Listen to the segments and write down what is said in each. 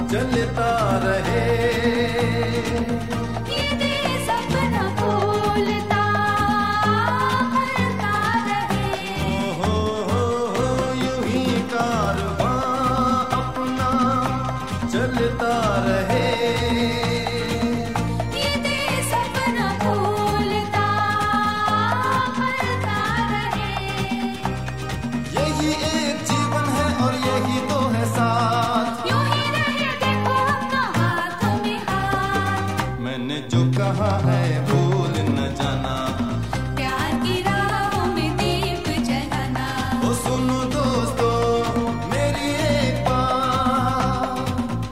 चलता रहे। ये देश अपना बोलता करता रहे। हो यूं ही कारवां अपना चलता रहे। ये देश अपना बोलता करता रहे। यही एक जीवन है और यही तो है साथ। यूं ही रहे देखो अपना हाथों में हाथ। मैंने जो कहा है भूल न जाना। प्यार की राहों में दीप जलाना। ओ सुनो दोस्तों मेरी एक बात।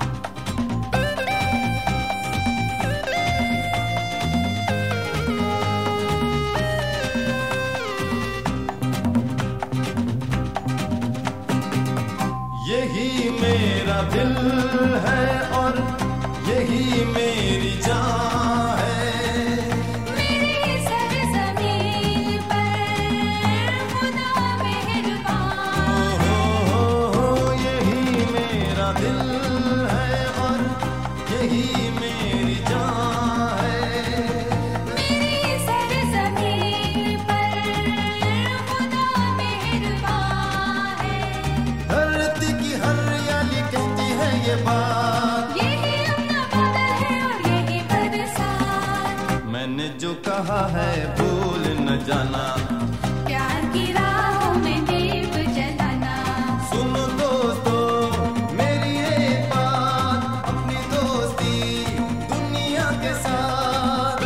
यही मेरा दिल है और यही मेरी जान है। मेरी सरज़मीन पर खुदा मेहरबान। हो यही मेरा दिल है और यही मेरी जान है। मेरी सरज़मीन पर खुदा मेहरबान है। धरती की हरियाली कहती है ये बात। यही अपना बादल है और यही बरसात। मैंने जो कहा है भूल न जाना। प्यार की राहों में दीप जलाना। सुनो दोस्तों मेरी एक बात। अपनी दोस्ती दुनिया के साथ।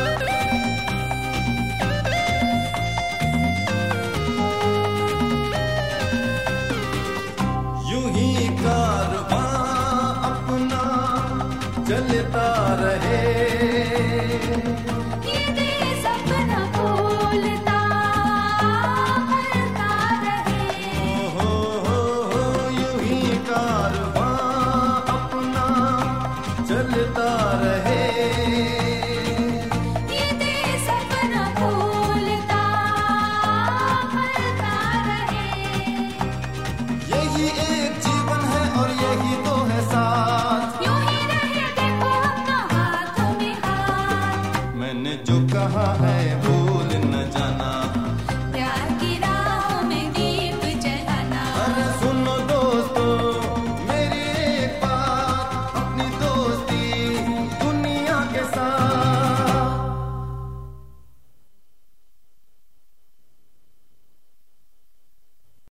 यूं ही कारवां अपना चलता रहे। ये देश अपना बोलता करता रहे। हो यूं ही कारवां अपना चलता रहे। ये देश अपना बोलता करता रहे। यही एक जीवन है और यही तो है साथ। यूं ही रहे देखो अपना हाथों में हाथ। मैंने जो कहा है